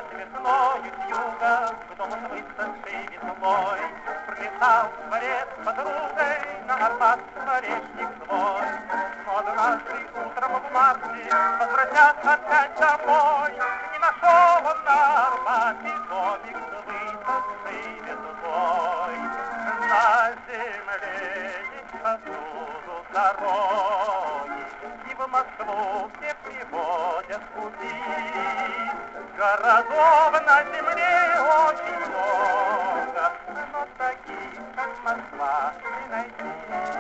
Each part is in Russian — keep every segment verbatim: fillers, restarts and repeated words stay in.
весною с юга к дому с высохшей ветлой. Прилетал дворец с подругой на Арбат скворечник свой. Но однажды утром в марте, возвратясь опять домой, не нашел он на Арбате домик с высохшей ветлой. На земле есть повсюду дороги, и в Москву все приводят пути. Городов на земле очень много, но таких, как Москва, не найти.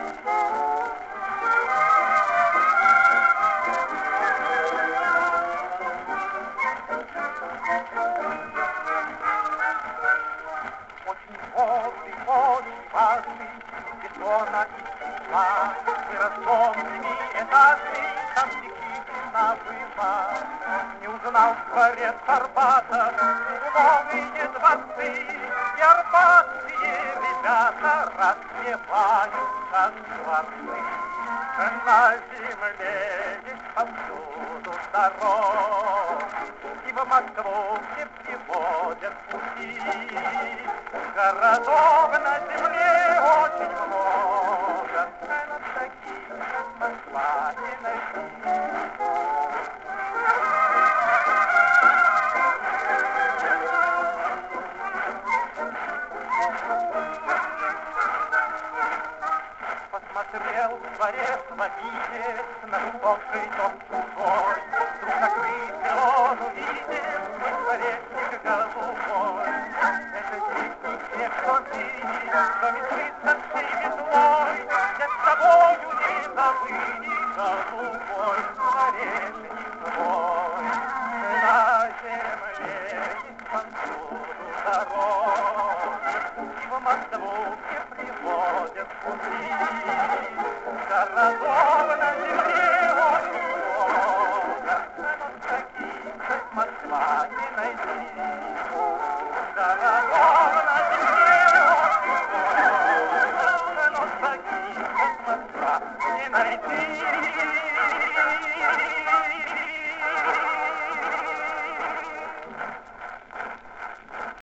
Очень бодрый, очень важный, бетона и стекла, вырастом семиэтажный, там действительно была. Не узнал дворец Арбата, новые дворцы, и арбатские ребята распевают, как дворцы. На земле есть повсюду дороги, и в Москву все приводят пути. Городов на земле очень много, но таких, как Москва, не найти. Посмотрел дворец водитель на глубокий дом чужой. Вдруг накрытый он увидел свой дворецник голубой. Это здесь не те, кто видит, что метрится всей ветлой. Я с тобою не забыли голубой дворецник свой. На земле есть повсюду дороги, и в Москву все приводят пути.